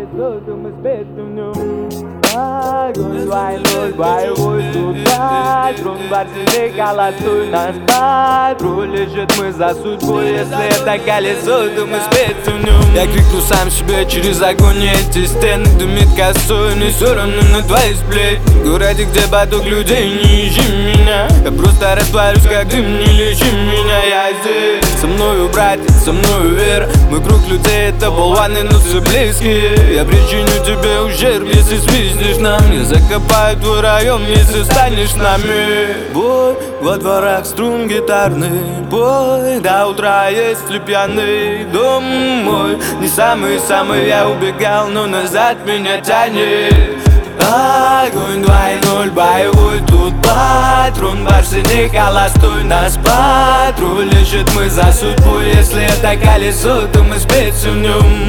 колесо, то мы спецу в нем. Огонь двойной, боевой тут патрон, барсиный холостой нас патруль. Лежит мы за судьбой, если это колесо, то мы спецу в нем. Я крикну сам себе через огонь, эти стены дымит косой, но все равно на твои сплетни. В городе, где поток людей, не ищи меня. Я просто растворюсь, как дым, не лечи меня. Я здесь, со мною братья, со мною вера. Мой круг людей это болваны, но все близкие. Я причиню тебе ущерб, если свистнешь нам. Я закопаю твой район, если станешь с нами. Бой во дворах, струн гитарный бой. До утра, если пьяный дом мой. Не самый-самый я убегал, но назад меня тянет. Огонь 2:0, боевой тут патрон, барсиный холостой нас патруль. Лежит мы за судьбой, если это колесо, то мы спецу в нем.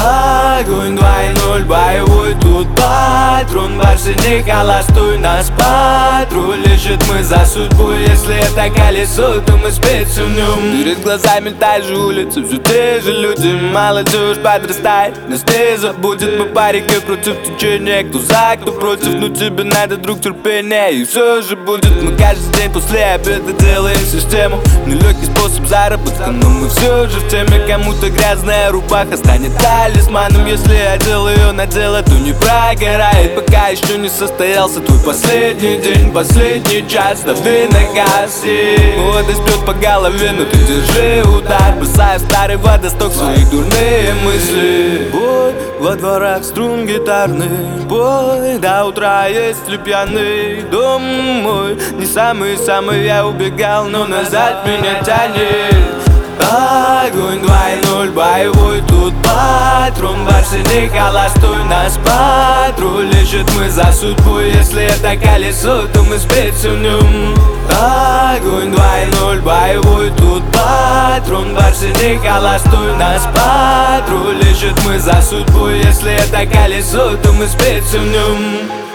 Огонь 2:0, боевой тут патрон, барсиный холостой нас патруль. Лежит мы за судьбой, если это колесо, то мы спецу в нем. Перед глазами та же улица, все те же люди, молодежь подрастает. Нас не забудет, мы по реке против течения. Кто за, кто против, но тебе надо, друг, терпения. И все же будет, мы каждый день после обеда делаем систему. Нелегкий способ заработка, но мы все же в теме. Кому-то грязная рубаха станет талисманом. Если одел ее на дело, то не прогорает. Пока еще не состоялся твой последний день, последний час, дави на газ. Молодость бьет по голове, но ты держи удар. Бросаю старый водосток, свои дурные мысли. Бой во дворах, струн гитарный бой. До утра, если пьяный дом мой. Не самый-самый я убегал, но назад меня тянет. Огонь 2:0, боевой тут патрон, барсиный холостой нас патруль. Лежит мы за судьбой, если это колесо, то мы спецу в нем. Огонь 2:0, боевой тут патрон, барсиный холостой нас патруль. Лежит мы за судьбой, если это колесо, то мы спецу в нем.